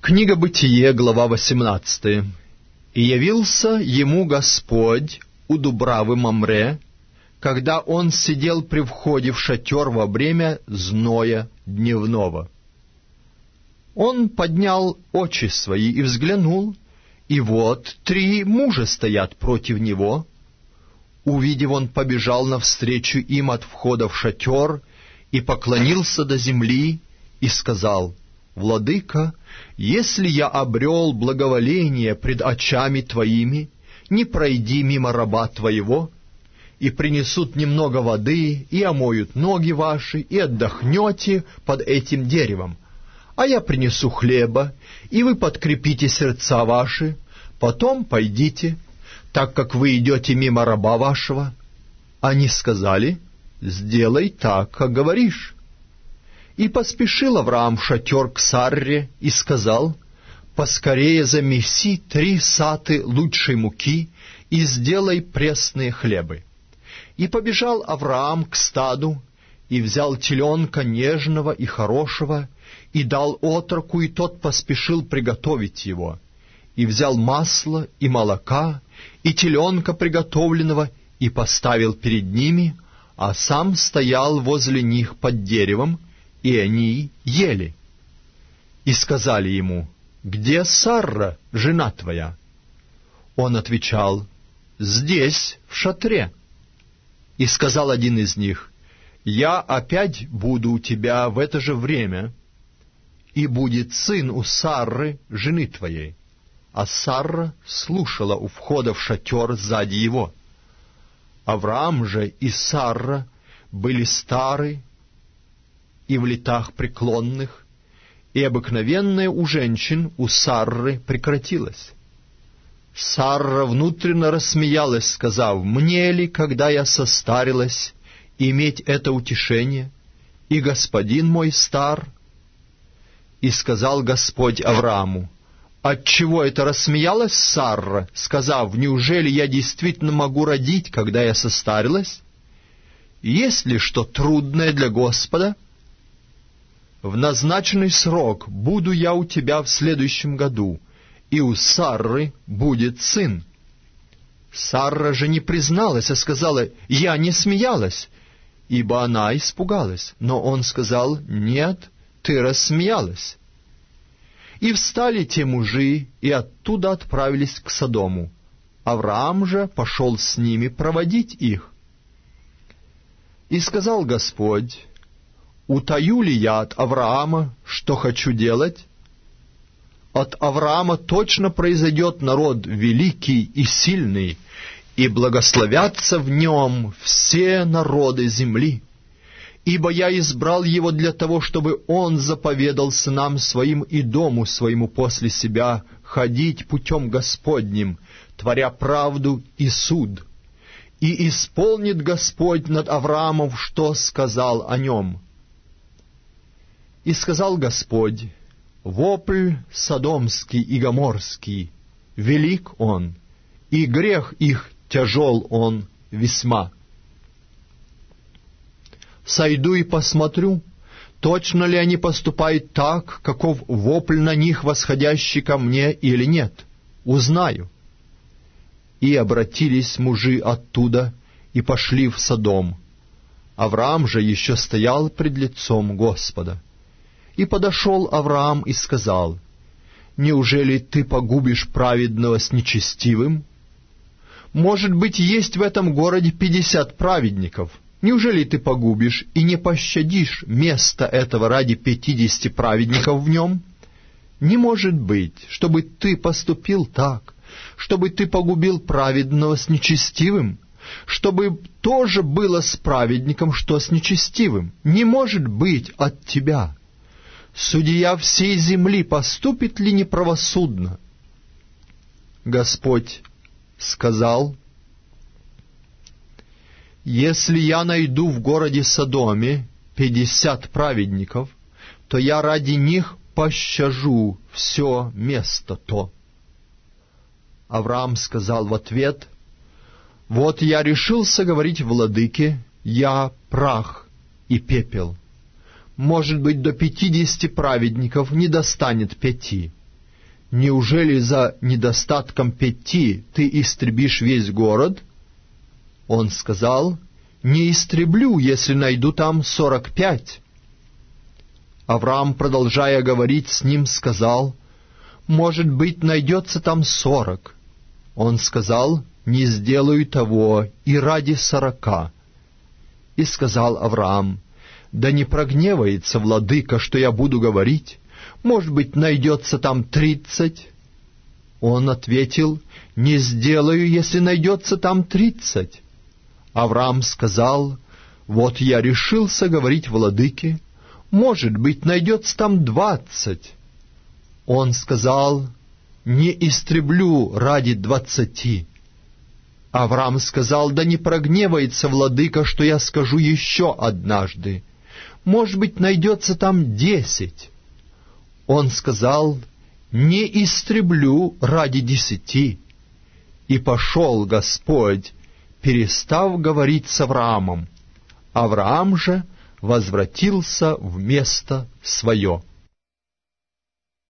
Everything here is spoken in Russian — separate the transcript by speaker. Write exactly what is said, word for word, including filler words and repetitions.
Speaker 1: Книга Бытие, глава восемнадцатая. «И явился ему Господь у Дубравы Мамре, когда он сидел при входе в шатер во время зноя дневного. Он поднял очи свои и взглянул, и вот три мужа стоят против него. Увидев, он побежал навстречу им от входа в шатер и поклонился до земли и сказал: «Владыка, если я обрел благоволение пред очами Твоими, не пройди мимо раба Твоего, и принесут немного воды, и омоют ноги ваши, и отдохнете под этим деревом. А я принесу хлеба, и вы подкрепите сердца ваши, потом пойдите, так как вы идете мимо раба вашего». Они сказали: «Сделай так, как говоришь». И поспешил Авраам в шатер к Сарре и сказал: «Поскорее замеси три саты лучшей муки и сделай пресные хлебы». И побежал Авраам к стаду, и взял теленка нежного и хорошего, и дал отроку, и тот поспешил приготовить его. И взял масло и молока, и теленка приготовленного, и поставил перед ними, а сам стоял возле них под деревом, и они ели. И сказали ему: «Где Сарра, жена твоя?» Он отвечал: «Здесь, в шатре». И сказал один из них: «Я опять буду у тебя в это же время, и будет сын у Сарры, жены твоей». А Сарра слушала у входа в шатер сзади его. Авраам же и Сарра были стары и в летах преклонных, и обыкновенное у женщин у Сарры прекратилось. Сарра внутренно рассмеялась, сказав: «Мне ли, когда я состарилась, иметь это утешение, и господин мой стар?» И сказал Господь Аврааму: «Отчего это рассмеялась Сарра, сказав: неужели я действительно могу родить, когда я состарилась? Есть ли что трудное для Господа? В назначенный срок буду я у тебя в следующем году, и у Сарры будет сын». Сарра же не призналась, а сказала: «Я не смеялась», ибо она испугалась. Но он сказал: «Нет, ты рассмеялась». И встали те мужи, и оттуда отправились к Содому. Авраам же пошел с ними проводить их. И сказал Господь: «Утаю ли я от Авраама, что хочу делать? От Авраама точно произойдет народ великий и сильный, и благословятся в нем все народы земли. Ибо я избрал его для того, чтобы он заповедал сынам своим и дому своему после себя ходить путем Господним, творя правду и суд. И исполнит Господь над Авраамом, что сказал о нем». И сказал Господь: «Вопль содомский и гоморский, велик он, и грех их тяжел он весьма. Сойду и посмотрю, точно ли они поступают так, каков вопль на них, восходящий ко мне, или нет. Узнаю». И обратились мужи оттуда и пошли в Содом. Авраам же еще стоял пред лицом Господа. И подошел Авраам и сказал: «Неужели ты погубишь праведного с нечестивым? Может быть, есть в этом городе пятьдесят праведников. Неужели ты погубишь и не пощадишь место этого ради пятидесяти праведников в нем? Не может быть, чтобы ты поступил так, чтобы ты погубил праведного с нечестивым, чтобы тоже было с праведником, что с нечестивым. Не может быть от тебя. Судья всей земли поступит ли неправосудно?» Господь сказал: «Если я найду в городе Содоме пятьдесят праведников, то я ради них пощажу все место то». Авраам сказал в ответ: «Вот я решился говорить владыке, я прах и пепел. Может быть, до пятидесяти праведников не достанет пяти. неужели за недостатком пяти ты истребишь весь город? Он сказал: не истреблю, если найду там сорок пять. Авраам, продолжая говорить с ним, сказал: может быть, найдется там сорок. Он сказал: не сделаю того и ради сорока. И сказал Авраам: да не прогневается владыка, что я буду говорить, может быть, найдется там тридцать. Он ответил: не сделаю, если найдется там тридцать. Авраам сказал: вот я решился говорить владыке, может быть, найдется там двадцать. Он сказал: не истреблю ради двадцати. Авраам сказал: да не прогневается владыка, что я скажу еще однажды, может быть, найдется там десять. Он сказал: не истреблю ради десяти. И пошел Господь, перестав говорить с Авраамом. Авраам же возвратился в место свое.